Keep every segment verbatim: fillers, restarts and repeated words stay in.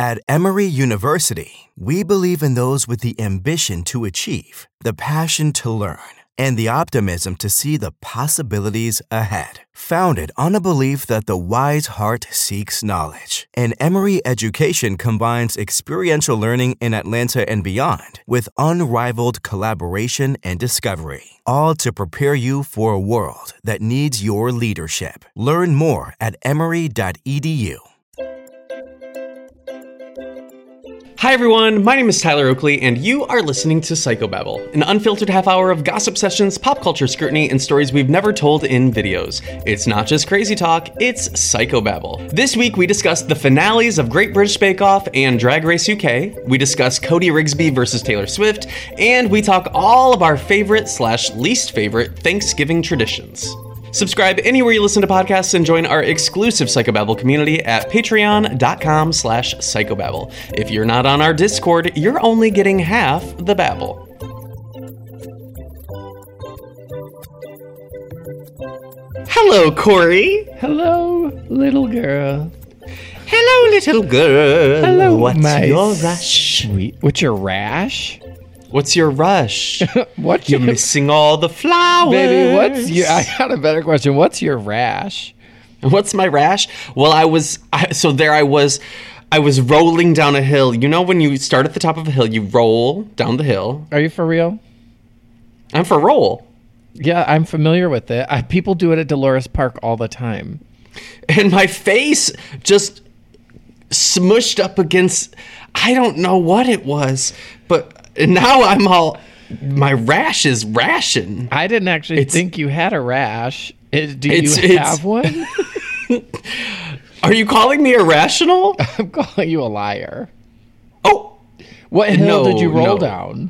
At Emory University, we believe in those with the ambition to achieve, the passion to learn, and the optimism to see the possibilities ahead. Founded on a belief that the wise heart seeks knowledge, and Emory education combines experiential learning in Atlanta and beyond with unrivaled collaboration and discovery, all to prepare you for a world that needs your leadership. Learn more at emory dot e d u. Hi everyone, my name is Tyler Oakley, and you are listening to Psychobabble, an unfiltered half hour of gossip sessions, pop culture scrutiny, and stories we've never told in videos. It's not just crazy talk, it's Psychobabble. This week we discuss the finales of Great British Bake Off and Drag Race U K, we discuss Cody Rigsby versus Taylor Swift, and we talk all of our favorite slash least favorite Thanksgiving traditions. Subscribe anywhere you listen to podcasts and join our exclusive Psychobabble community at patreon.com slash psychobabble. If you're not on our Discord, you're only getting half the babble. Hello, Corey. Hello, little girl. Hello, little girl. Hello, What's my your rush? Sweet. What's your rash? What's your rush? What's You're your missing all the flowers. baby? What's your? I got a better question. What's your rash? What's my rash? Well, I was I, so there. I was, I was rolling down a hill. You know, when you start at the top of a hill, you roll down the hill. Are you for real? I'm for roll, Yeah, I'm familiar with it. I, people do it at Dolores Park all the time. and my face just smushed up against. I don't know what it was, but now I'm all. My rash is ration. I didn't actually It's- think you had a rash. It, do It's- you it's- have one? Are you calling me irrational? I'm calling you a liar. Oh, What hill No, did you roll no. down?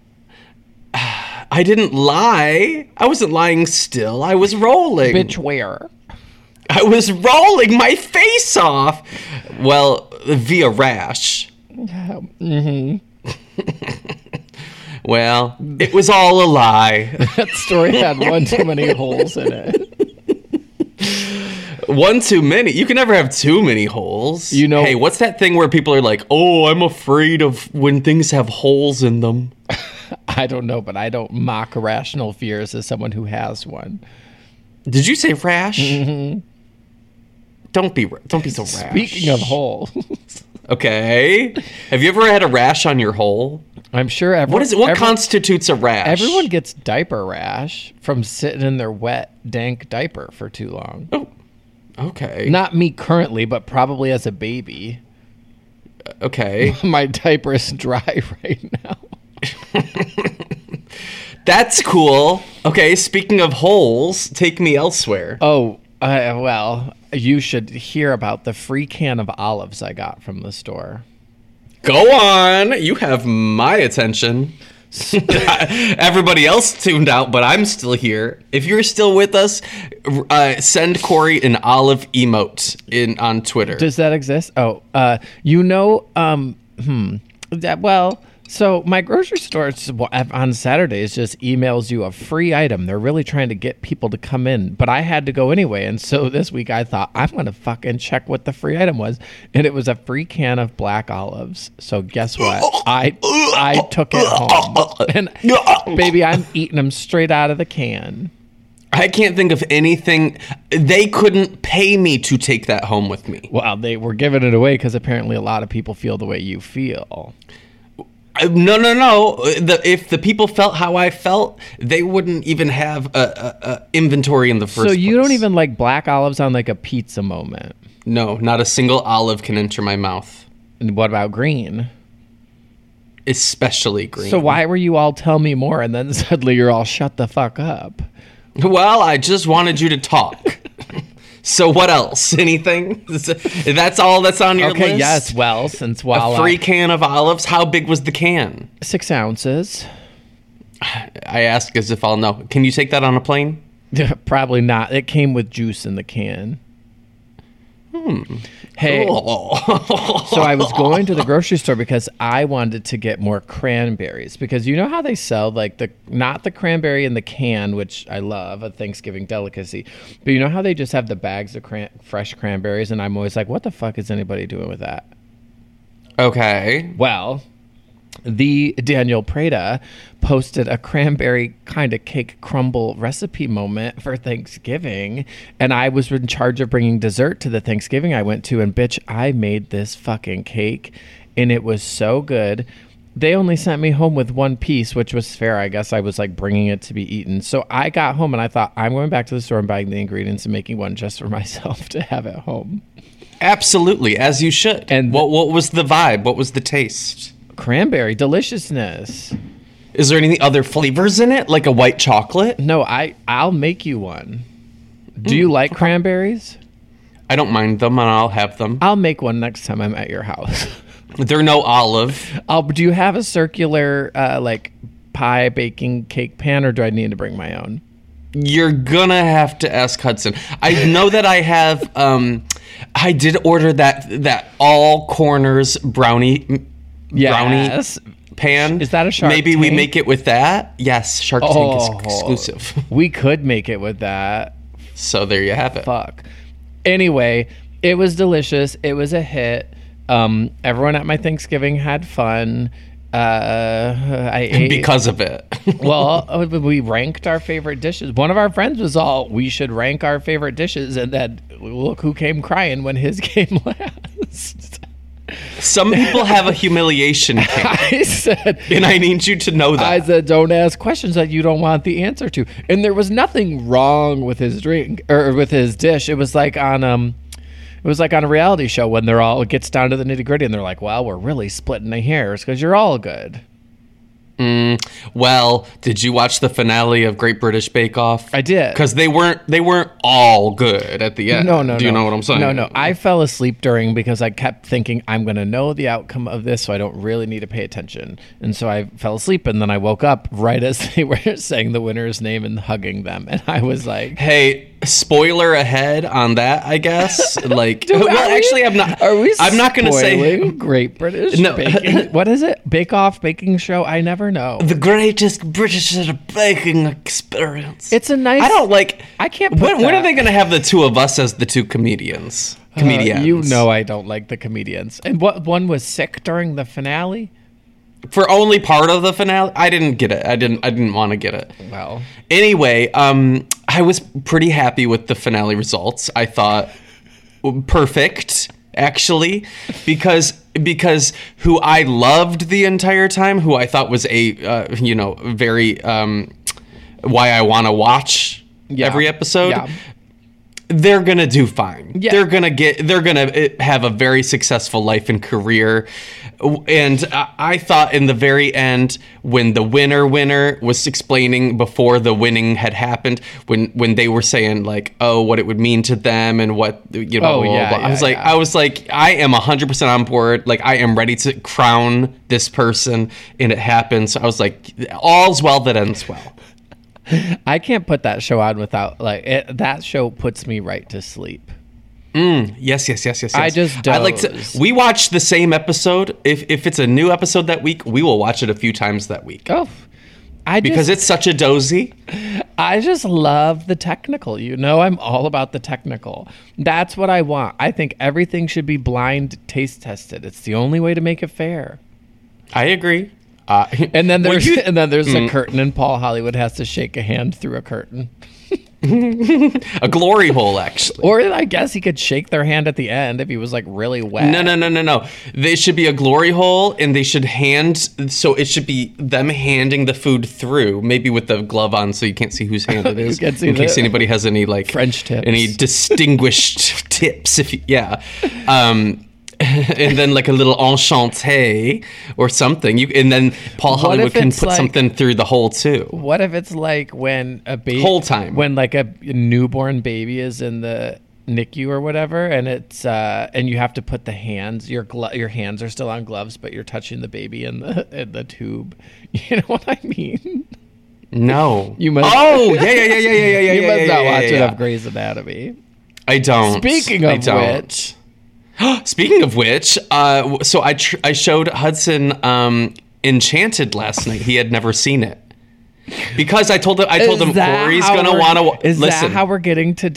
I didn't lie. I wasn't lying still. I was rolling. Bitch, where? I was rolling my face off. Well, via rash. Mm-hmm. Well, it was all a lie. That story had one too many holes in it. One too many. You can never have too many holes. You know- Hey, what's that thing where people are like, "Oh, I'm afraid of when things have holes in them." I don't know, but I don't mock irrational fears as someone who has one. Did you say rash? Mm-hmm. Don't be don't be so rash. Speaking of holes, Okay. Have you ever had a rash on your hole? I'm sure everyone. What is it? What every- constitutes a rash? Everyone gets diaper rash from sitting in their wet, dank diaper for too long. Oh. Okay. Not me currently, but probably as a baby. Okay. My diaper is dry right now. That's cool. Okay, speaking of holes, take me elsewhere. Oh, uh, well, you should hear about the free can of olives I got from the store. Go on. You have my attention. Everybody else tuned out, but I'm still here. If you're still with us, uh, send Corey an olive emote in on Twitter. Does that exist? Oh, uh, you know, um, hmm. That, well, so my grocery store it's- well, on Saturdays just emails you a free item. They're really trying to get people to come in, but I had to go anyway. And so this week I thought I'm going to fucking check what the free item was. And it was a free can of black olives. So guess what? I I took it home. And baby, I'm eating them straight out of the can. I can't think of anything. They couldn't pay me to take that home with me. Well, they were giving it away because apparently a lot of people feel the way you feel. Uh, No, no, no. The, if the people felt how I felt, they wouldn't even have a, a, a inventory in the first So you place. don't even like black olives on like a pizza moment. No, not a single olive can enter my mouth, And what about green? especially green. So why were you all tell me more and then suddenly you're all shut the fuck up? Well, I just wanted you to talk. So what else? Anything? That's all that's on your Okay, list? yes. Well, since while A free I- can of olives. How big was the can? six ounces. I ask as if I'll know. Can you take that on a plane? Probably not. It came with juice in the can. Hmm. Hey, Oh. so I was going to the grocery store because I wanted to get more cranberries because you know how they sell like the not the cranberry in the can, which I love, a Thanksgiving delicacy, but you know how they just have the bags of cran- fresh cranberries, and I'm always like, what the fuck is anybody doing with that? Okay. Well, the Daniel Prada posted a cranberry kind of cake crumble recipe moment for Thanksgiving, and I was in charge of bringing dessert to the Thanksgiving I went to, and bitch, I made this fucking cake, and it was so good. They only sent me home with one piece, which was fair. I guess I was like bringing it to be eaten. So I got home and I thought, I'm going back to the store and buying the ingredients and making one just for myself to have at home. Absolutely, as you should. And what what was the vibe? What was the taste? Cranberry deliciousness. Is there any other flavors in it, like a white chocolate? No, I I'll make you one. Do you like cranberries? I don't mind them, and I'll have them. I'll make one next time I'm at your house. They're no olive. I'll, do you have a circular uh, like pie baking cake pan, or do I need to bring my own? You're gonna have to ask Hudson. I know that I have. Um, I did order that that all corners brownie Yes. brownie pan. Is that a Shark Maybe we Tank? make it with that. Yes, Shark Tank Oh, is exclusive. We could make it with that. So there you have it. Fuck. Anyway, it was delicious. It was a hit. Um, everyone at my Thanksgiving had fun. Uh, I ate. Because of it. Well, we ranked our favorite dishes. One of our friends was all, we should rank our favorite dishes, and then look who came crying when his came last. Some people have a humiliation cake, I said, and I need you to know that. I said, don't ask questions that you don't want the answer to. And there was nothing wrong with his drink or with his dish. It was like on um, it was like on a reality show when they're all, it gets down to the nitty gritty, and they're like, well, we're really splitting the hairs because you're all good. Mm, well, did you watch the finale of Great British Bake Off? I did. Because they weren't they weren't all good at the end. No, no, Do you no. know what I'm saying? No, no. I fell asleep during because I kept thinking I'm going to know the outcome of this, so I don't really need to pay attention. And so I fell asleep, and then I woke up right as they were saying the winner's name and hugging them, and I was like, Hey, spoiler ahead on that, I guess. Like, Do- well, are we- actually, I'm not. Are we? I'm not going to say spoiling Great British No. Baking. What is it? Bake Off baking show? I never know. the greatest British baking experience. It's a nice. I don't like. I can't put When, when are that. they going to have the two of us as the two comedians? Uh, Comedians. you know I don't like the comedians. And what one was sick during the finale? For only part of the finale, I didn't get it. I didn't. I didn't want to get it. Well, Anyway, um, I was pretty happy with the finale results. I thought perfect, actually, because because who I loved the entire time, who I thought was a uh, you know very um, why I want to watch Yeah. every episode. Yeah. They're gonna do fine. Yeah. They're gonna get. They're gonna have a very successful life and career. And I I thought in the very end, when the winner winner was explaining before the winning had happened, when when they were saying like, oh, what it would mean to them and what you know, Oh, blah, blah, yeah, blah. I yeah, was like, yeah. I was like, I am a hundred percent on board. Like, I am ready to crown this person, and it happens. I was like, all's well that ends well. I can't put that show on without like it, that show puts me right to sleep. Mm, yes, yes, yes, yes, yes. I just I like to. doze. We watch the same episode. If if it's a new episode that week, we will watch it a few times that week Oh, I because just, it's such a dozy. I just love the technical. You know, I'm all about the technical. That's what I want. I think everything should be blind taste tested. It's the only way to make it fair. I agree. Uh, And then well, there's you- and then there's Mm. a curtain, and Paul Hollywood has to shake a hand through a curtain. a glory hole, actually. Or I guess he could shake their hand at the end if he was like really wet. No, no, no, no, no. They should be a glory hole, and they should hand. So it should be them handing the food through, maybe with the glove on, so you can't see whose hand it is. can't see in case the- anybody has any like French tips. any distinguished tips. If you, yeah, um, and then like a little enchanté or something. You and then Paul What Hollywood if can it's put like- something through the hole too. What if it's like when a baby Whole time. when like a newborn baby is in the N I C U or whatever, and it's uh, and you have to put the hands your glo- your hands are still on gloves, but you're touching the baby in the in the tube. You know what I mean? No, You must- Oh yeah, yeah, yeah, yeah, yeah, yeah, yeah. you yeah, must yeah, not yeah, watch yeah. enough Grey's Anatomy. I don't. Speaking I of don't. which, Speaking of which, uh, w- so I tr- I showed Hudson um, Enchanted last night. He had never seen it because I told him I told Is him that Corey's how gonna we're- want to Is listen. that how we're getting to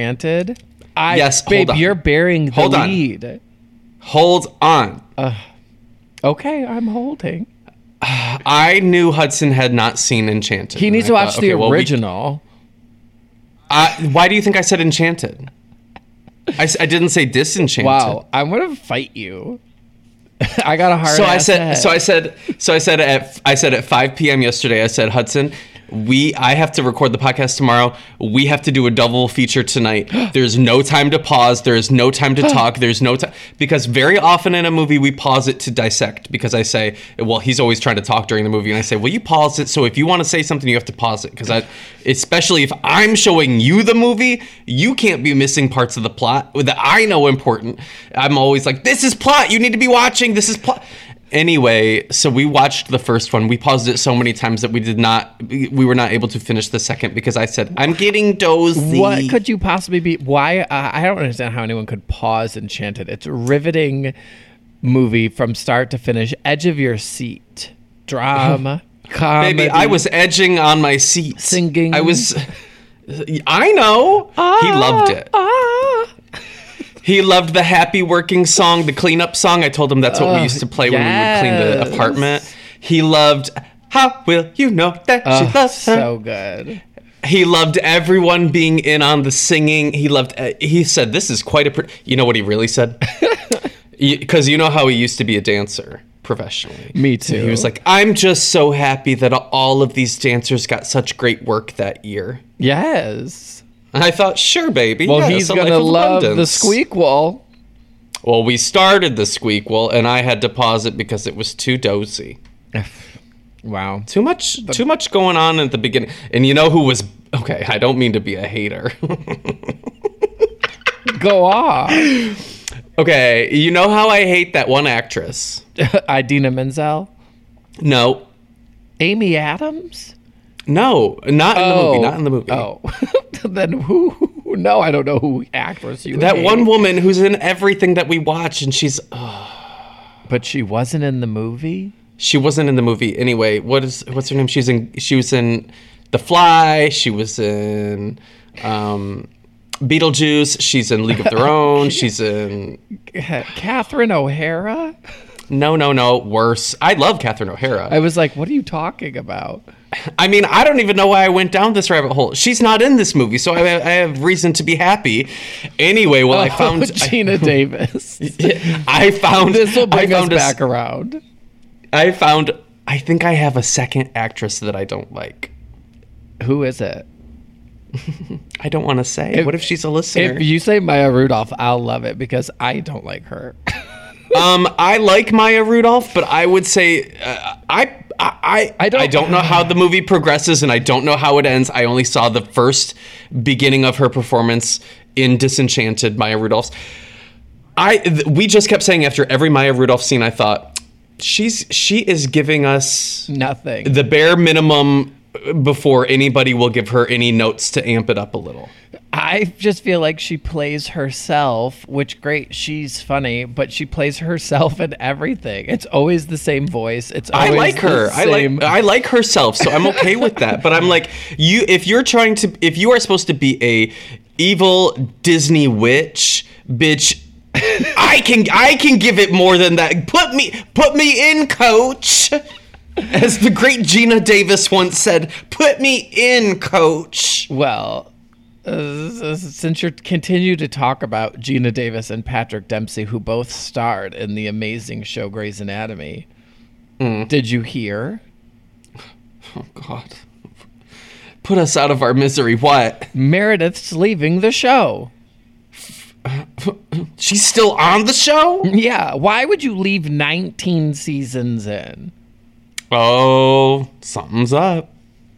Disenchanted? I, Yes, hold babe, on. you're bearing the Hold on. lead. Hold on. Ugh. Okay, I'm holding. I knew Hudson had not seen Enchanted. He needs to I watch thought, the okay, well, we- original. Uh, why do you think I said Enchanted? I, s- I didn't say Disenchanted. Wow, I'm gonna fight you. I got a hard. So I ass said. head. So I said. So I said at. I said at five p.m. yesterday. I said, Hudson, we. I have to record the podcast tomorrow. We have to do a double feature tonight. There's no time to pause. There is no time to talk. There's no time because very often in a movie we pause it to dissect. Because I say, well, he's always trying to talk during the movie, and I say, well, you pause it. So if you want to say something, you have to pause it. Because I, especially if I'm showing you the movie, you can't be missing parts of the plot that I know important. I'm always like, this is plot. You need to be watching. This is plot. Anyway, so we watched the first one. We paused it so many times that we did not, we were not able to finish the second because I said, I'm getting dozy. What could you possibly be? Why? Uh, I don't understand how anyone could pause Enchanted. It's a riveting movie from start to finish, edge of your seat, drama, comedy. Baby, I was edging on my seat. Singing. I was, I know. Ah, he loved it. Ah. He loved the happy working song, the cleanup song. I told him that's what we used to play when we would clean yes. the apartment. He loved How Will You Know That She Oh, Loves Her. so good. He loved everyone being in on the singing. He loved, uh, he said, this is quite a, pr-. You know what he really said? Because you know how he used to be a dancer professionally. Me too. He was like, I'm just so happy that all of these dancers got such great work that year. Yes. And I thought, sure, baby. Well, yeah, he's it's a going life to of love abundance. the Squeakquel. Well, we started the Squeakquel, and I had to pause it because it was too dozy. Wow. Too much, too much going on at the beginning. And you know who was... Okay, I don't mean to be a hater. Go off. Okay, you know how I hate that one actress? Idina Menzel. No. Amy Adams? No, not in the movie. Not in the movie. Oh. Then who? No, I don't know who actress you That hate. one woman who's in everything that we watch, and she's... But she wasn't in the movie? She wasn't in the movie. Anyway, what is what's her name? She's in. She was in The Fly. She was in um, Beetlejuice. She's in League of Their Own. She's in. Catherine O'Hara? No, no, no. Worse. I love Catherine O'Hara. I was like, what are you talking about? I mean, I don't even know why I went down this rabbit hole. She's not in this movie, so I, I have reason to be happy. Anyway, well, oh, I found Gina I, Davis. I found This will bring I us found a, back around. I found. I think I have a second actress that I don't like. Who is it? I don't want to say. If- what if she's a listener? If you say Maya Rudolph, I'll love it because I don't like her. um, I like Maya Rudolph, but I would say uh, I. I, I, I don't- I don't know how the movie progresses and I don't know how it ends. I only saw the first beginning of her performance in Disenchanted, Maya Rudolph's. I th- we just kept saying after every Maya Rudolph scene, I thought she's she is giving us Nothing. the bare minimum before anybody will give her any notes to amp it up a little. I just feel like she plays herself, which great, she's funny, but she plays herself in everything. It's always the same voice. It's I always like the her. I same- like I like herself, so I'm okay with that. But I'm like, you if you're trying to if you are supposed to be a evil Disney witch, bitch, I can I can give it more than that. Put me put me in, coach. As the great Gina Davis once said, put me in, coach. Well, uh, since you continue to talk about Gina Davis and Patrick Dempsey, who both starred in the amazing show Grey's Anatomy, Mm. did you hear? Oh, God. Put us out of our misery. What? Meredith's leaving the show. She's still on the show? Yeah, why would you leave nineteen seasons in? Oh, something's up.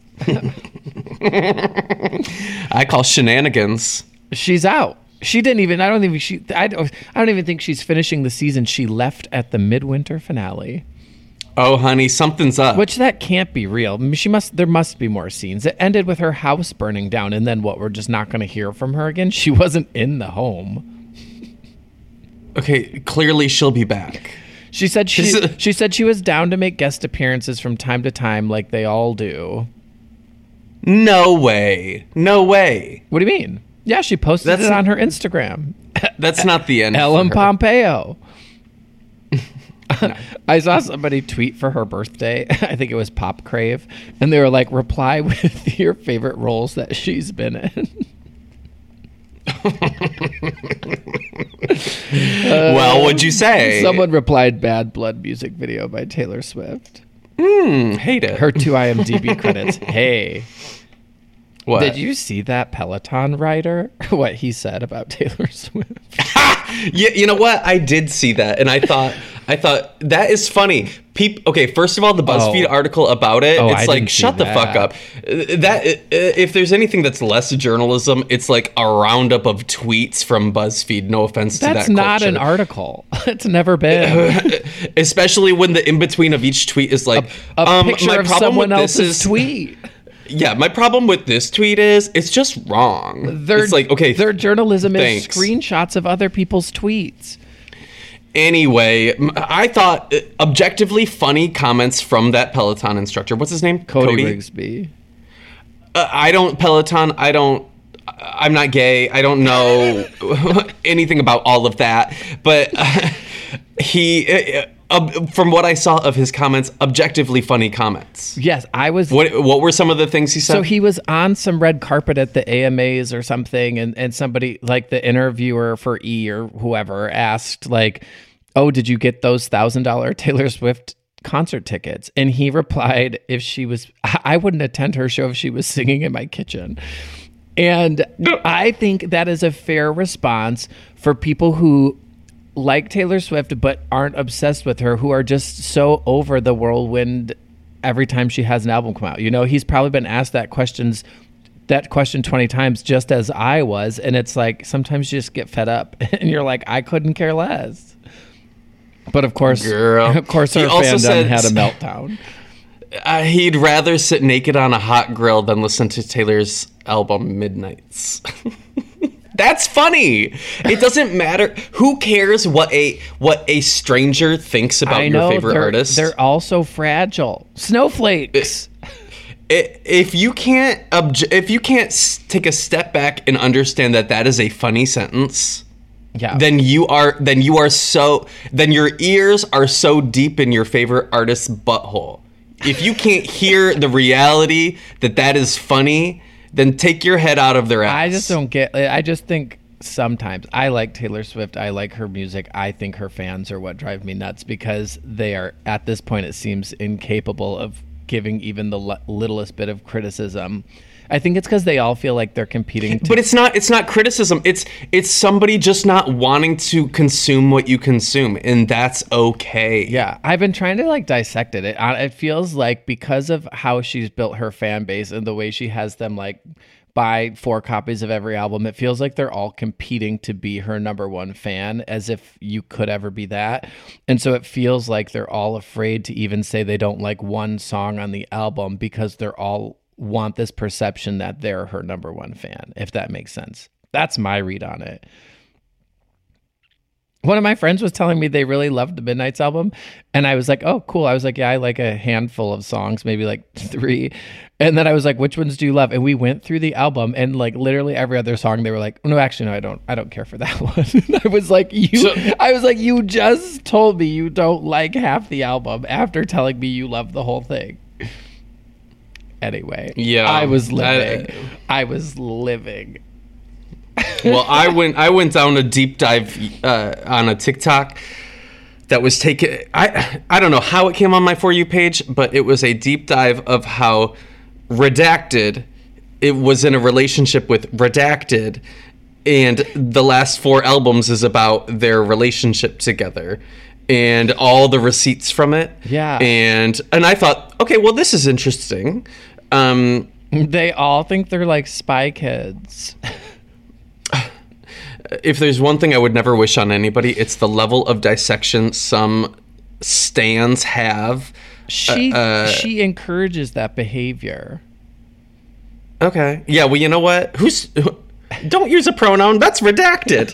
I call shenanigans. She's out. She didn't even. I don't even. She. I don't. I don't even think she's finishing the season. She left at the midwinter finale. Oh, honey, something's up. Which that can't be real. I mean, she must. There must be more scenes. It ended with her house burning down, and then what? We're just not going to hear from her again. She wasn't in the home. Okay, clearly she'll be back. She said she. She's a- she said she was down to make guest appearances from time to time, like they all do. No way. No way. What do you mean? Yeah, she posted That's it not- on her Instagram. That's not the end. Ellen for her. Pompeo. No. I saw somebody tweet for her birthday. I think it was Pop Crave. And they were like, reply with your favorite roles that she's been in. Well, what'd you say? Someone replied, Bad Blood music video by Taylor Swift. Hmm, hate it. Her two I M D B credits. Hey. What? Did you see that Peloton rider? What he said about Taylor Swift? Yeah, you know what? I did see that, and I thought, I thought that is funny. Peop- okay, first of all, the BuzzFeed Oh. article about it, Oh, it's I like, didn't see shut the that. fuck up. Uh, That uh, if there's anything that's less journalism, it's like a roundup of tweets from BuzzFeed. No offense to that. That's not an culture. article. It's never been. Especially when the in between of each tweet is like A um, picture my of problem someone with this else's is, tweet. Yeah, my problem with this tweet is it's just wrong. Their, it's like, okay, their journalism thanks. is screenshots of other people's tweets. Anyway, m- I thought uh, objectively funny comments from that Peloton instructor. What's his name? Cody, Rigsby. Uh, I don't Peloton. I don't. I'm not gay. I don't know anything about all of that. But uh, he, uh, uh, from what I saw of his comments, objectively funny comments. Yes, I was. What What were some of the things he said? So he was on some red carpet at the A M As or something, and, and somebody, like the interviewer for E! Or whoever, asked, like, oh, did you get those one thousand dollars Taylor Swift concert tickets? And he replied, if she was, I wouldn't attend her show if she was singing in my kitchen. And I think that is a fair response for people who like Taylor Swift but aren't obsessed with her, who are just so over the whirlwind every time she has an album come out. You know, he's probably been asked that questions that question twenty times, just as I was, and it's like sometimes you just get fed up and you're like, I couldn't care less. But of course, Girl. of course, He her also fandom said- had a meltdown. Uh, he'd rather sit naked on a hot grill than listen to Taylor's album Midnights. That's funny. It doesn't matter. Who cares what a what a stranger thinks about I know, your favorite they're, artist? they're all so fragile. Snowflakes. I- if you can't obj- if you can't s- take a step back and understand that that is a funny sentence, Yeah. then you are then you are so then your ears are so deep in your favorite artist's butthole. If you can't hear the reality that that is funny, then take your head out of their ass. I just don't get. I just think sometimes I like Taylor Swift. I like her music. I think her fans are what drive me nuts because they are, at this point, it seems incapable of giving even the l- littlest bit of criticism. I think it's because they all feel like they're competing. To- But it's not it's not criticism. It's it's somebody just not wanting to consume what you consume, and that's okay. Yeah, I've been trying to like dissect it. It, uh, it feels like because of how she's built her fan base and the way she has them like buy four copies of every album, it feels like they're all competing to be her number one fan, as if you could ever be that. And so it feels like they're all afraid to even say they don't like one song on the album because they're all want this perception that they're her number one fan, if that makes sense. That's my read on it. One of my friends was telling me they really loved the Midnights album, and I was like, oh, cool. I was like, yeah, I like a handful of songs, maybe like three. And then I was like, which ones do you love? And we went through the album, and like literally every other song, they were like, no, actually, no, I don't. I don't care for that one. I was like, you. So- I was like, you just told me you don't like half the album after telling me you love the whole thing. Anyway, Yeah, I was living. I- I was living. Well, I went I went down a deep dive uh, on a TikTok that was taken. I I don't know how it came on my For You page, but it was a deep dive of how Redacted, it was in a relationship with Redacted, and the last four albums is about their relationship together and all the receipts from it. Yeah. And and I thought, okay, well, this is interesting. Um, They all think they're like Spy Kids. if there's one thing I would never wish on anybody, it's the level of dissection some stans have. She Uh, she encourages that behavior. Okay. Yeah, well, you know what? Who's don't use a pronoun. That's redacted.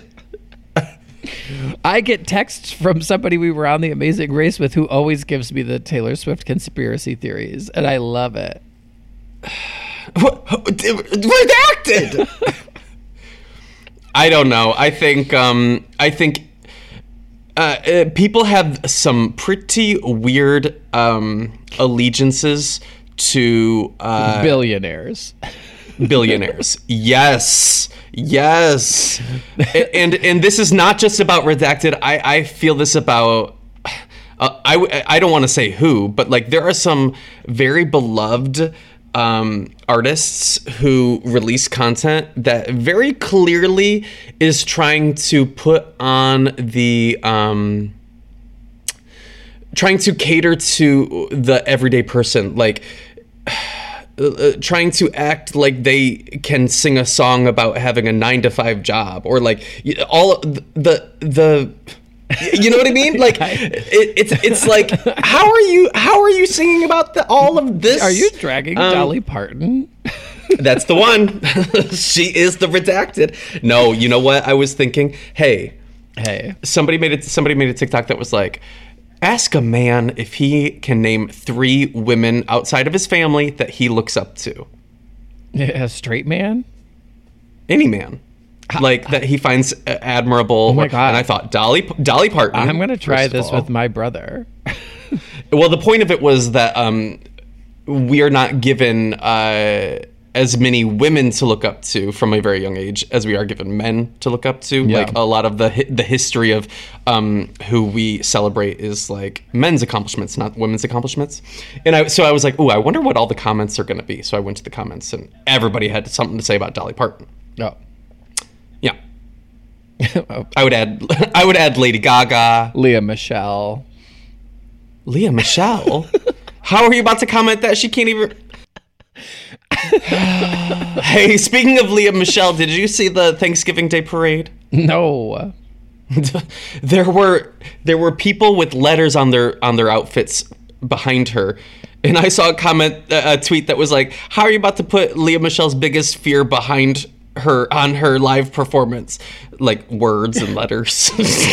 I get texts from somebody we were on The Amazing Race with who always gives me the Taylor Swift conspiracy theories, and I love it. Redacted. I don't know. I think um I think Uh, uh, people have some pretty weird um, allegiances to uh, billionaires. Billionaires. Yes. Yes. and and this is not just about Redacted. I, I feel this about, uh, I, I don't want to say who, but like there are some very beloved um, artists who release content that very clearly is trying to put on the, um, trying to cater to the everyday person. Like, Uh, trying to act like they can sing a song about having a nine to five job, or like all the the you know what I mean? Like it, it's it's like how are you how are you singing about the, all of this? Are you dragging um, Dolly Parton? That's the one. She is the Redacted. No, you know what? I was thinking, hey, hey, somebody made it. Somebody made a TikTok that was like, ask a man if he can name three women outside of his family that he looks up to. A straight man? Any man. Like that he finds admirable. Oh my God. And I thought, Dolly Dolly Parton. I'm going to try this with my brother. Well, the point of it was that um, we are not given uh, as many women to look up to from a very young age as we are given men to look up to. Yeah. Like a lot of the hi- the history of um, who we celebrate is like men's accomplishments, not women's accomplishments. And I so I was like, ooh, I wonder what all the comments are going to be. So I went to the comments and everybody had something to say about Dolly Parton. Oh. Yeah. I would add I would add Lady Gaga. Leah Michelle. Leah Michelle? How are you about to comment that she can't even... Hey, speaking of Leah Michelle, did you see the Thanksgiving Day parade? No. there were there were people with letters on their on their outfits behind her, and I saw a comment, a tweet that was like, "How are you about to put Leah Michelle's biggest fear behind her on her live performance?" Like words and letters.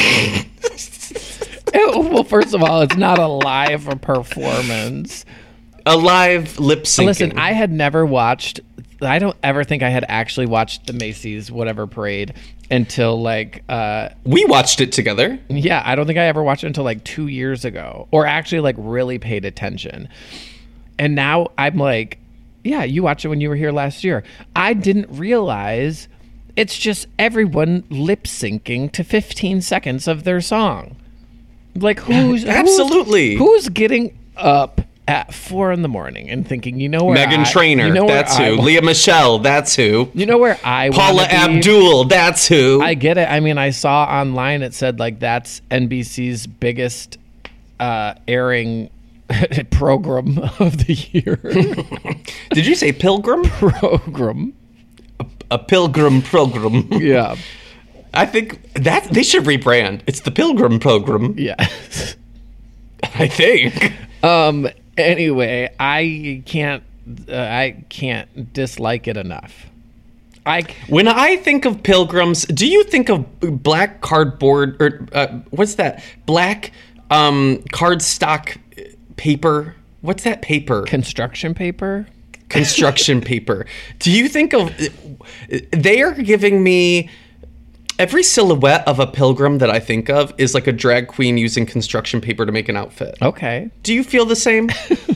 Well, first of all, it's not a live performance. A live lip syncing. Listen, I had never watched, I don't ever think I had actually watched the Macy's whatever parade until like... Uh, we watched it together. Yeah, I don't think I ever watched it until like two years ago. Or actually like really paid attention. And now I'm like, yeah, you watched it when you were here last year. I didn't realize it's just everyone lip syncing to fifteen seconds of their song. Like who's... Absolutely. Who's, who's getting up at four in the morning and thinking, you know where Meghan I, Trainor, you know that's who. I, Leah Michelle, that's who. You know where I Paula Abdul, that's who. I get it. I mean, I saw online it said like that's N B C's biggest uh, airing program of the year. Did you say pilgrim? Program. A, a pilgrim program. Yeah. I think that they should rebrand. It's the Pilgrim Program. Yeah. I think. Um. Anyway, I can't. Uh, I can't dislike it enough. I when I think of pilgrims, do you think of black cardboard or uh, what's that? Black um, cardstock paper. What's that paper? Construction paper. Construction paper. Do you think of? They are giving me. Every silhouette of a pilgrim that I think of is like a drag queen using construction paper to make an outfit. Okay. Do you feel the same?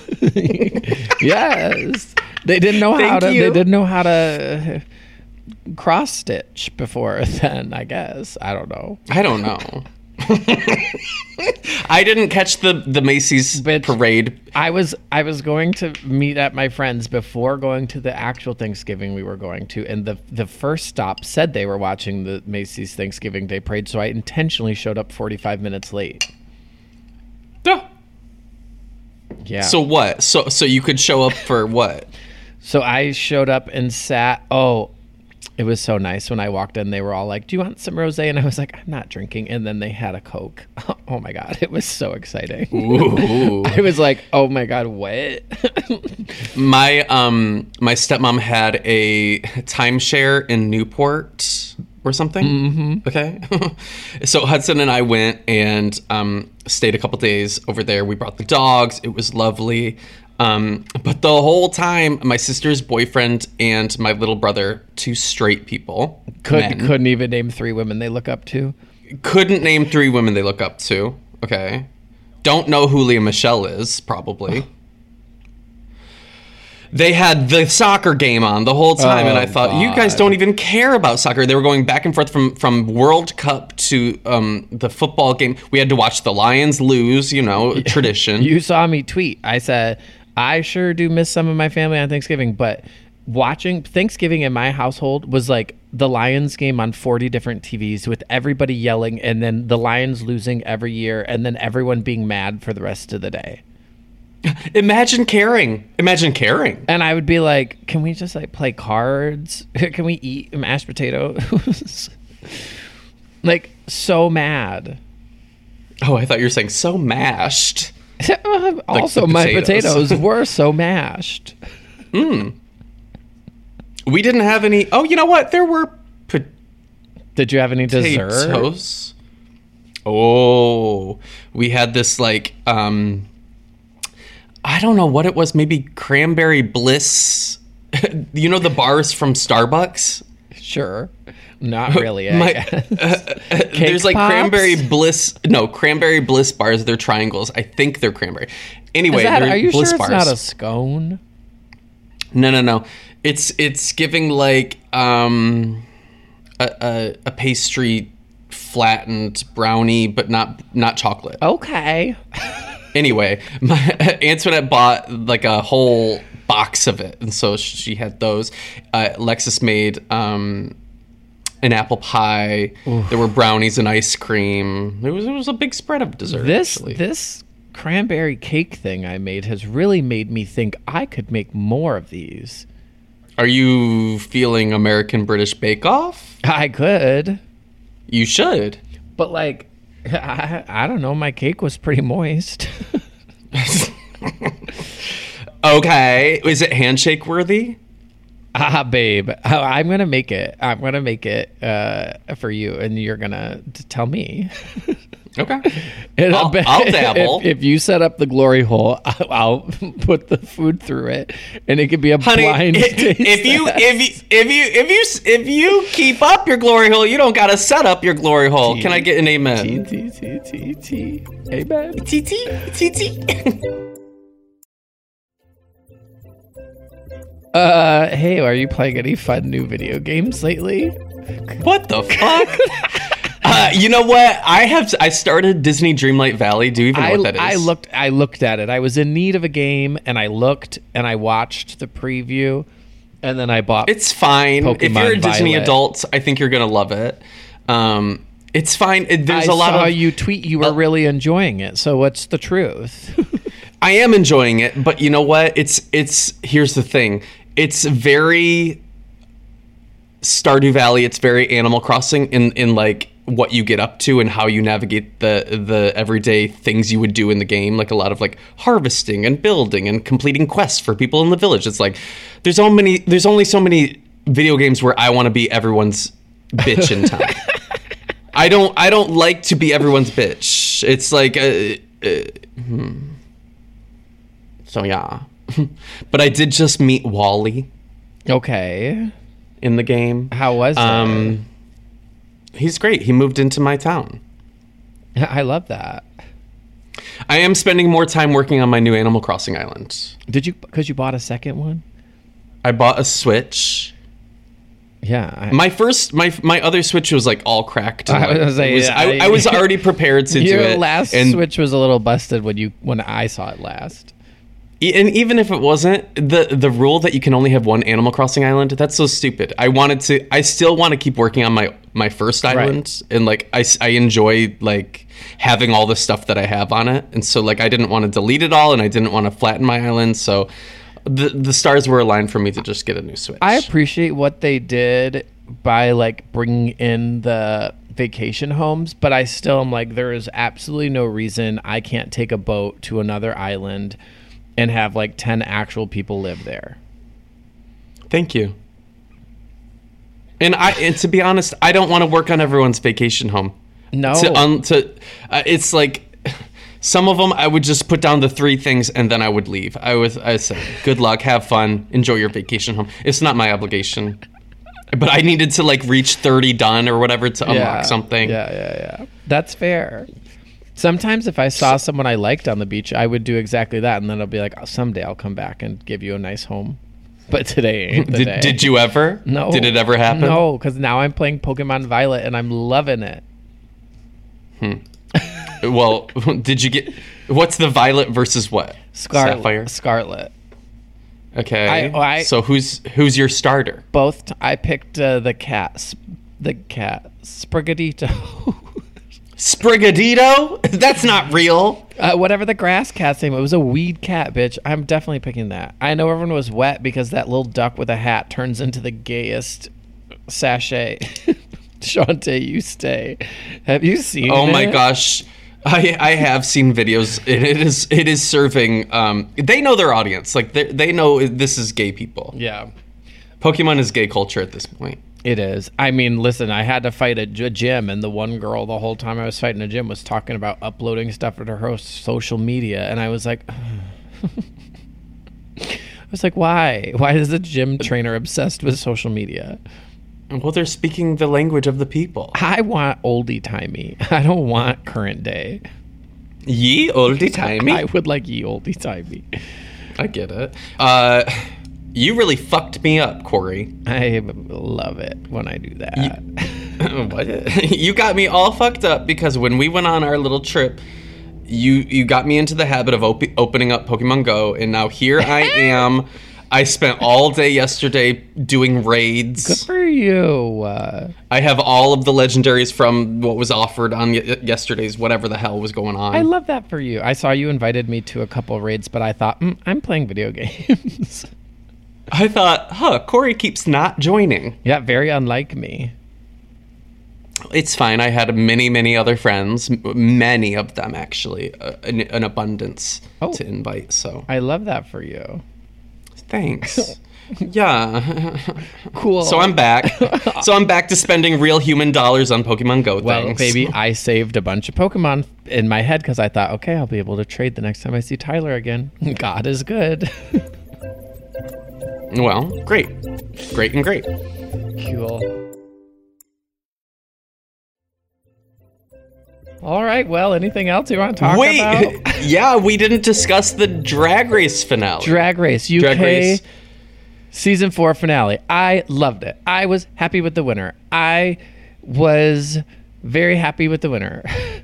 Yes. They didn't know Thank how to. you. They didn't know how to cross stitch before then. I guess I don't know. I don't know. I didn't catch the the Macy's Bitch. parade. I was I was going to meet at my friend's before going to the actual Thanksgiving we were going to, and the the first stop said they were watching the Macy's Thanksgiving Day parade, so I intentionally showed up forty-five minutes late. Duh. Yeah. So what? So so you could show up for what? So I showed up and sat. Oh, it was so nice when I walked in. They were all like, "Do you want some rosé?" And I was like, "I'm not drinking." And then they had a Coke. Oh my God, it was so exciting. Ooh. I was like, "Oh my God, what?" My um my stepmom had a timeshare in Newport or something. Mm-hmm. Okay. So Hudson and I went and um stayed a couple days over there. We brought the dogs. It was lovely. Um, but the whole time, my sister's boyfriend and my little brother, two straight people, Could, men, couldn't even name three women they look up to. Couldn't name three women they look up to. Okay. Don't know who Lea Michele is, probably. They had the soccer game on the whole time, oh, and I thought, God. You guys don't even care about soccer. They were going back and forth from, from World Cup to um, the football game. We had to watch the Lions lose, you know, tradition. You saw me tweet. I said, I sure do miss some of my family on Thanksgiving, but watching Thanksgiving in my household was like the Lions game on forty different T Vs with everybody yelling, and then the Lions losing every year, and then everyone being mad for the rest of the day. Imagine caring. Imagine caring. And I would be like, can we just like play cards? Can we eat mashed potatoes? Like, so mad. Oh, I thought you were saying so mashed. Also, like my potatoes were so mashed. Mm. We didn't have any. Oh, you know what? There were po- Did you have any dessert? Potatoes. Oh, we had this like... um I don't know what it was. Maybe cranberry bliss. You know the bars from Starbucks? Sure. Not really. I My, uh, uh, there's like pops? cranberry bliss. No, cranberry bliss bars. They're triangles. I think they're cranberry. Anyway, that, they're are you bliss sure it's bars. not a scone? No, no, no. It's it's giving like um a, a, a pastry flattened brownie, but not not chocolate. Okay. Anyway, my Antoinette bought like a whole box of it, and so she had those. Uh, Lexus made um, an apple pie. Oof. There were brownies and ice cream. It was it was a big spread of dessert. This actually. this cranberry cake thing I made has really made me think I could make more of these. Are you feeling American British Bake Off? I could. You should. But like. I, I don't know. My cake was pretty moist. Okay. Is it handshake worthy? Ah, babe. I'm going to make it. I'm going to make it uh, for you, and you're going to tell me. Okay. I'll, I'll dabble. If, if you set up the glory hole, I'll, I'll put the food through it, and it could be a Honey, blind if, taste if you test. if you if you if you if you keep up your glory hole, you don't gotta set up your glory hole. T- Can I get an amen? T T T T T. Amen. T T T T. Uh, hey, are you playing any fun new video games lately? What the fuck? Uh, you know what? I have. I started Disney Dreamlight Valley. Do you even know I, what that is? I looked. I looked at it. I was in need of a game, and I looked, and I watched the preview, and then I bought. It's fine. Pokemon if you're a Disney Violet. adult, I think you're gonna love it. Um, it's fine. It, there's I a lot saw of. you tweet you were uh, really enjoying it. So what's the truth? I am enjoying it, but you know what? It's it's. Here's the thing. It's very Stardew Valley. It's very Animal Crossing in in like. What you get up to and how you navigate the the everyday things you would do in the game, like a lot of like harvesting and building and completing quests for people in the village. It's like there's so many there's only so many video games where I want to be everyone's bitch in town. I don't I don't like to be everyone's bitch. It's like uh, uh, hmm. So yeah. But I did just meet Wally. Okay. In the game. How was um, it? He's great. He moved into my town. I love that. I am spending more time working on my new Animal Crossing island. Did you? Because you bought a second one? I bought a Switch. Yeah. I, my first, my my other Switch was like all cracked. I like, was, say, was I, I, I was already prepared to your do it. Your last and, Switch was a little busted when you when I saw it last. And even if it wasn't, the the rule that you can only have one Animal Crossing island, that's so stupid. I wanted to, I still want to keep working on my, my first island. Right. And like, I, I enjoy like having all the stuff that I have on it. And so like, I didn't want to delete it all and I didn't want to flatten my island. So the the stars were aligned for me to just get a new Switch. I appreciate what they did by like bringing in the vacation homes, but I still am like, there is absolutely no reason I can't take a boat to another island and have like ten actual people live there. Thank you. And I, and to be honest, I don't want to work on everyone's vacation home. No. To, um, to uh, it's like some of them I would just put down the three things and then I would leave. I was I said, good luck, have fun, enjoy your vacation home. It's not my obligation. but I needed to like reach thirty done or whatever to unlock yeah. something. Yeah, yeah, yeah. That's fair. Sometimes if I saw someone I liked on the beach, I would do exactly that, and then I'll be like, oh, someday I'll come back and give you a nice home. But today ain't the did, day. Did you ever? No. Did it ever happen? No, because now I'm playing Pokemon Violet and I'm loving it. Hmm. Well, did you get... What's the Violet versus what? Scar- Sapphire? Scarlet. Okay. I, I, so who's who's your starter? Both. T- I picked uh, the cat. The cat. Sprigatito. Sprigatito? That's not real. Uh, whatever the grass cat's name. It was a weed cat, bitch. I'm definitely picking that. I know everyone was wet because that little duck with a hat turns into the gayest sachet. Shantae, you stay. Have you seen Oh it? my gosh. I I have seen videos. It, it is it is serving. Um, they know their audience. Like they they know this is gay people. Yeah, Pokemon is gay culture at this point. it is. I mean, listen, I had to fight a, g- gym, and the one girl the whole time I was fighting a gym was talking about uploading stuff to her host social media, and I was like, I was like, why? Why is a gym trainer obsessed with social media? Well, they're speaking the language of the people. I want oldie timey. I don't want current day. Ye oldie timey. I would like ye oldie timey. I get it. Uh, you really fucked me up, Corey. I love it when I do that. You, what? You got me all fucked up because when we went on our little trip, you you got me into the habit of op- opening up Pokemon Go, and now here I am. I spent all day yesterday doing raids. Good for you. Uh, I have all of the legendaries from what was offered on y- yesterday's whatever the hell was going on. I love that for you. I saw you invited me to a couple raids, but I thought, mm, I'm playing video games. I thought, huh, Corey keeps not joining. Yeah, very unlike me. It's fine. I had many, many other friends, m- many of them actually, uh, an, an abundance Oh. to invite. So I love that for you. thanks. Yeah. Cool. So I'm back. So I'm back to spending real human dollars on Pokemon Go Well, things. baby, I saved a bunch of Pokemon in my head because I thought, okay, I'll be able to trade the next time I see Tyler again. God is good. Well, great. Great and great. Cool. All right. Well, anything else you want to talk Wait. about? Yeah, we didn't discuss the Drag Race finale. Drag Race U K Drag Race. season four finale. I loved it. I was happy with the winner. I was very happy with the winner.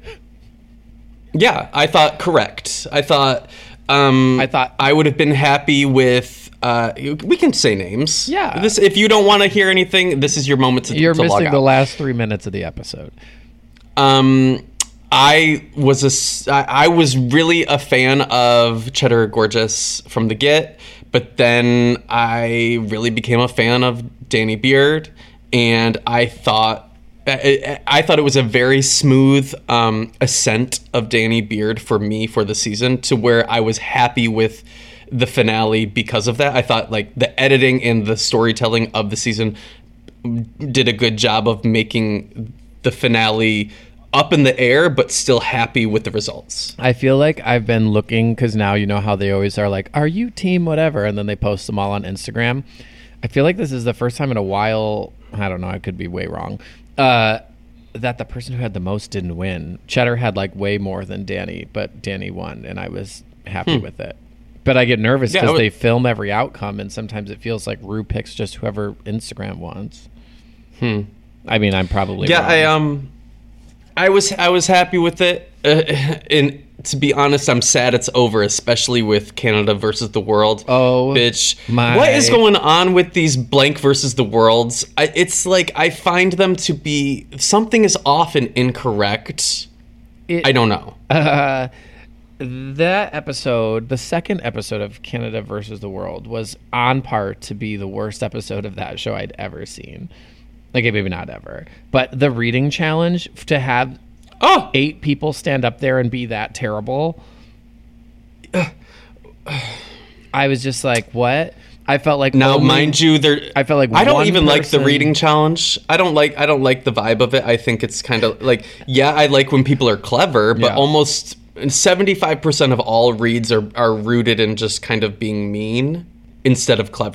Yeah, I thought correct. I thought um I thought- I would have been happy with uh we can say names. Yeah. This if you don't want to hear anything, this is your moment to You're to log missing the out. last three minutes of the episode. Um I was a s- I, I was really a fan of Cheddar Gorgeous from the get, but then I really became a fan of Danny Beard, and I thought I, I thought it was a very smooth um, ascent of Danny Beard for me for the season to where I was happy with the finale because of that. I thought like the editing and the storytelling of the season did a good job of making the finale up in the air, but still happy with the results. I feel like I've been looking because now you know how they always are like, are you team whatever? And then they post them all on Instagram. I feel like this is the first time in a while, I don't know, I could be way wrong, uh, that the person who had the most didn't win. Cheddar had like way more than Danny, but Danny won, and I was happy Hmm. with it. But I get nervous Yeah, because I would- they film every outcome, and sometimes it feels like Rue picks just whoever Instagram wants. Hmm. I mean, I'm probably Yeah, wrong. I um, I was I was happy with it. Uh, and to be honest, I'm sad it's over, especially with Canada versus the world. Oh, bitch! my- What is going on with these blank versus the worlds? I, it's like I find them to be something is off and incorrect. It- I don't know. Uh, that episode, the second episode of Canada versus the World, was on par to be the worst episode of that show I'd ever seen. Like, maybe not ever. But the reading challenge, to have Oh, eight people stand up there and be that terrible, I was just like, what? I felt like now only- mind you, there. I felt like I don't one even like the person- reading challenge. I don't like. I don't like the vibe of it. I think it's kind of like, yeah, I like when people are clever, but Yeah. almost seventy-five percent of all reads are are rooted in just kind of being mean instead of clever.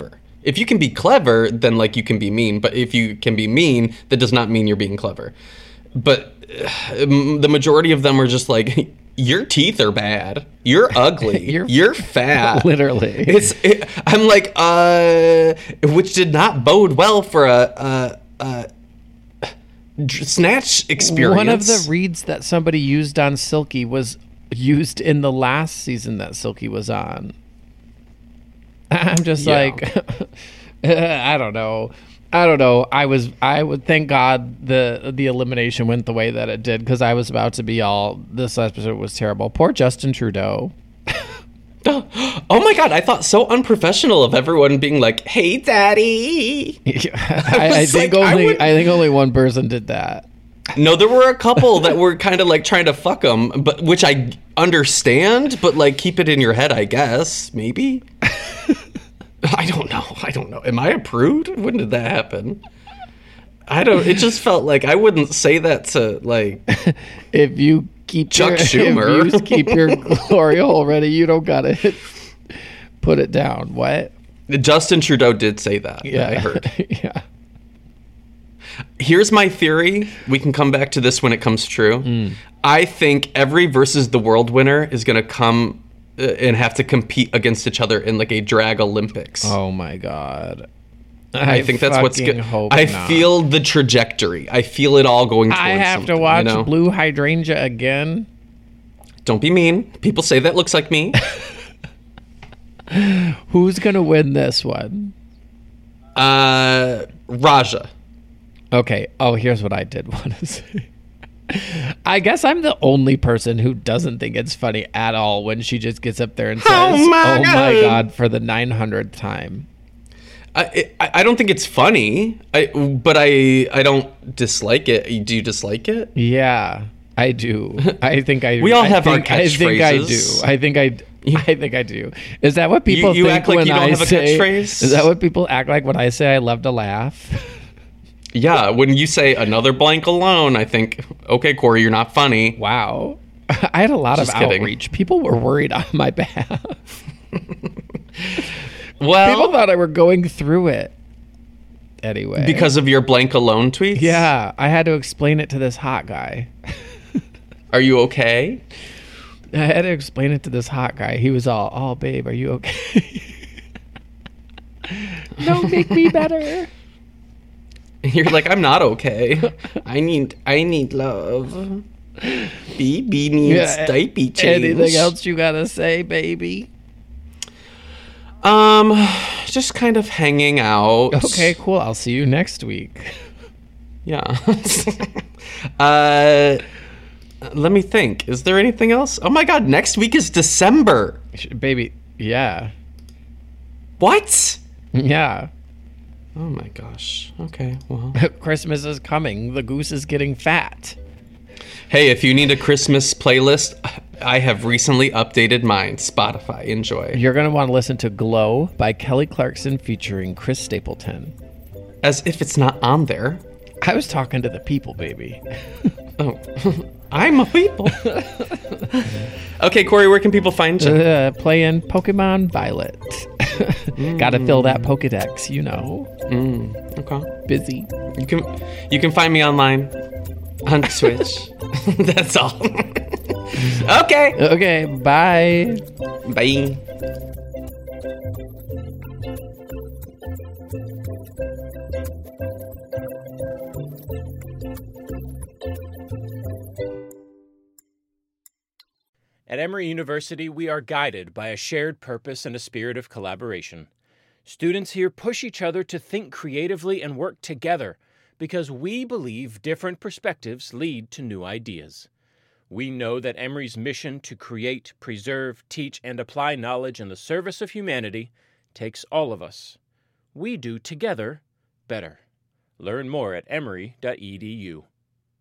If you can be clever, then like you can be mean. But if you can be mean, that does not mean you're being clever. But uh, the majority of them are just like, your teeth are bad. You're ugly. you're, you're fat. Literally. It's. It, I'm like, uh, which did not bode well for a, a, a snatch experience. One of the reads that somebody used on Silky was used in the last season that Silky was on. I'm just yeah. like, I don't know. I don't know. I was, I would thank God the the elimination went the way that it did, because I was about to be all, this episode was terrible. Poor Justin Trudeau. Oh my God, I thought so unprofessional of everyone being like, hey, daddy. I, I, I think like, only I, would... I think only one person did that. No, there were a couple that were kind of like trying to fuck him, but which I understand, but like keep it in your head, I guess, maybe. I don't know. I don't know. Am I a prude? When did that happen? I don't. It just felt like I wouldn't say that to like. If you keep Chuck your, Schumer, if you keep your glory hole ready, you don't gotta put it down. What? Justin Trudeau did say that. Yeah, I heard. Yeah. Here's my theory. We can come back to this when it comes true. Mm. I think every versus the world winner is going to come uh, and have to compete against each other in like a drag Olympics. Oh my God. I, I think that's what's good. I not. feel the trajectory. I feel it all going towards I have to watch you know? Blue Hydrangea again. Don't be mean. People say that looks like me. Who's going to win this one? Uh, Raja. Okay. Oh, here's what I did want to say. I guess I'm the only person who doesn't think it's funny at all when she just gets up there and says, oh my, oh God. my God, for the nine hundredth time. I, I I don't think it's funny, I, but I I don't dislike it. Do you dislike it? Yeah, I do. I think I We all have I think, our catchphrases. I think I do. I think I I think I do. Is that what people you, you think act like when you don't I have say, a catchphrase? Is that what people act like when I say I love to laugh? Yeah, when you say another blank alone, I think, okay, Corey, you're not funny. Wow. I had a lot Just of kidding. outreach. People were worried on my behalf. Well, people thought I were going through it. Anyway. Because of your blank alone tweets? Yeah, I had to explain it to this hot guy. Are you okay? I had to explain it to this hot guy. He was all, oh, babe, are you okay? No, make me better. You're like, I'm not okay. I need I need love. B B needs yeah, diaper change. Anything else you gotta say, baby? Um, just kind of hanging out. Okay, cool. I'll see you next week. Yeah. uh, let me think. Is there anything else? Oh my God, next week is December. Baby, yeah. What? Yeah. Oh my gosh. Okay, well. Christmas is coming. The goose is getting fat. Hey, if you need a Christmas playlist, I have recently updated mine. Spotify. Enjoy. You're going to want to listen to Glow by Kelly Clarkson featuring Chris Stapleton. As if it's not on there. I was talking to the people, baby. Oh, I'm a people. Okay, Corey, where can people find you? Uh, playing Pokemon Violet. mm. Gotta fill that Pokedex, you know. Mm. Okay. Busy. You can you can find me online on Twitch. That's all. Okay. Okay. Bye. Bye. At Emory University, we are guided by a shared purpose and a spirit of collaboration. Students here push each other to think creatively and work together because we believe different perspectives lead to new ideas. We know that Emory's mission to create, preserve, teach, and apply knowledge in the service of humanity takes all of us. We do together better. Learn more at emory dot e d u.